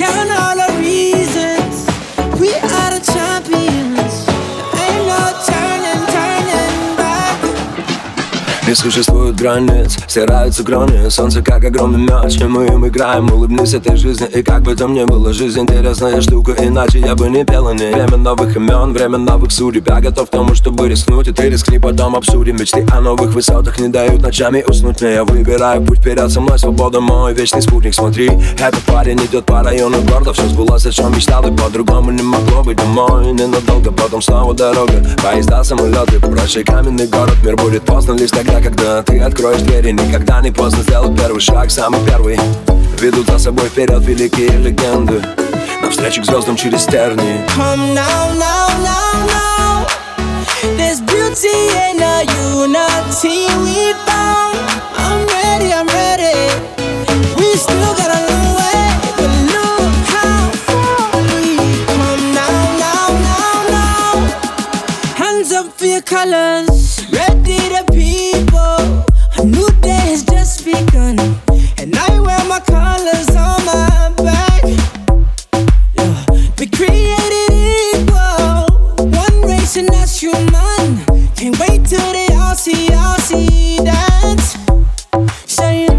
down all the reasons. We are the champions. Ain't no turning back. Не существует границ, стираются кроны. Солнце как огромный мяч, и мы им играем. Улыбнись этой жизни, и как бы там ни было. Жизнь интересная штука, иначе я бы не пел о ней. Время новых имен, время новых судеб. Я готов к тому, чтобы рискнуть, и ты рискни, потом обсудим. Мечты о новых высотах не дают ночами уснуть мне. Я выбираю путь вперед, со мной свобода, мой вечный спутник. Смотри, этот парень идет по району города. Все сбылось, о чем мечтал, и по-другому не могло быть. Домой ненадолго, потом снова дорога. Поезда, самолеты, прочий каменный город. Мир будет поздно лишь тогда, когда ты откроешь двери. Никогда не поздно сделать первый шаг, самый первый. Ведут за собой вперед великие легенды, навстречу к звездам через тернии. Come now, now, now, now. There's beauty in the unity we found. I'm ready, I'm ready. We still got a long way, but look how far we come now, now, now, now. Hands up for your colors, ready to people. A new day has just begun, and I wear my colors on my back. Yeah. We created equal, one race and that's human. Can't wait till they all see dance. Saying,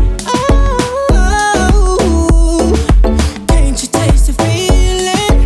oh, can't you taste the feeling?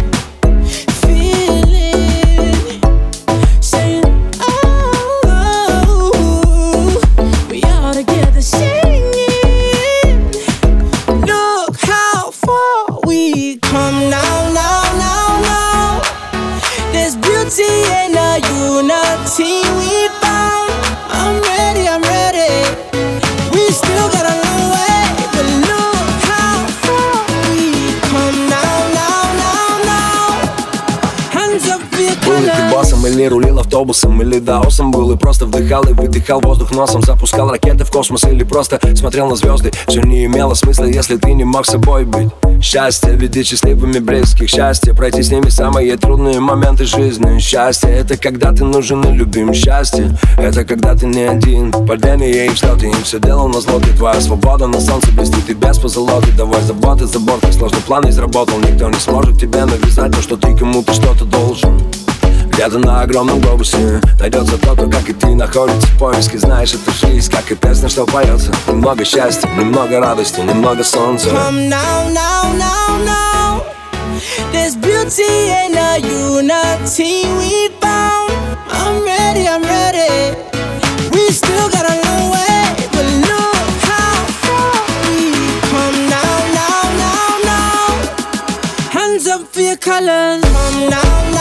Saying, oh, we all together singing. Look how far we come now, now, now, now. There's beauty in the unity we found. I'm ready, I'm ready. We still got a long way, but look how far we come now, now, now, now. Hands up for your Был ли ты colors. басом или рулил автобусом, или даосом был и просто вдыхал и выдыхал воздух носом. Запускал ракеты в космос или просто смотрел на звезды. Все не имело смысла, если ты не мог собой быть. Счастье, видеть счастливыми близких. Счастье, пройти с ними самые трудные моменты жизни. Счастье, это когда ты нужен и любим. Счастье, это когда ты не один. Падение и взлеты, им все делал на зло. Ты твоя свобода на солнце блестит, и без позолоты. Давай заботы, забор, как сложный план изработал. Никто не сможет тебе навязать то, что ты кому-то что-то должен. Где-то на огромном глобусе найдется тот, кто, как и ты, находится в поиске. Знаешь, это жизнь, как и песня, что поется. Немного счастья, немного радости, немного солнца. Come now, now, now, now. There's beauty in the unity we found. I'm ready, I'm ready. We still got a long way, but look how far we come now, now, now, now. Hands up for your colors. Come now,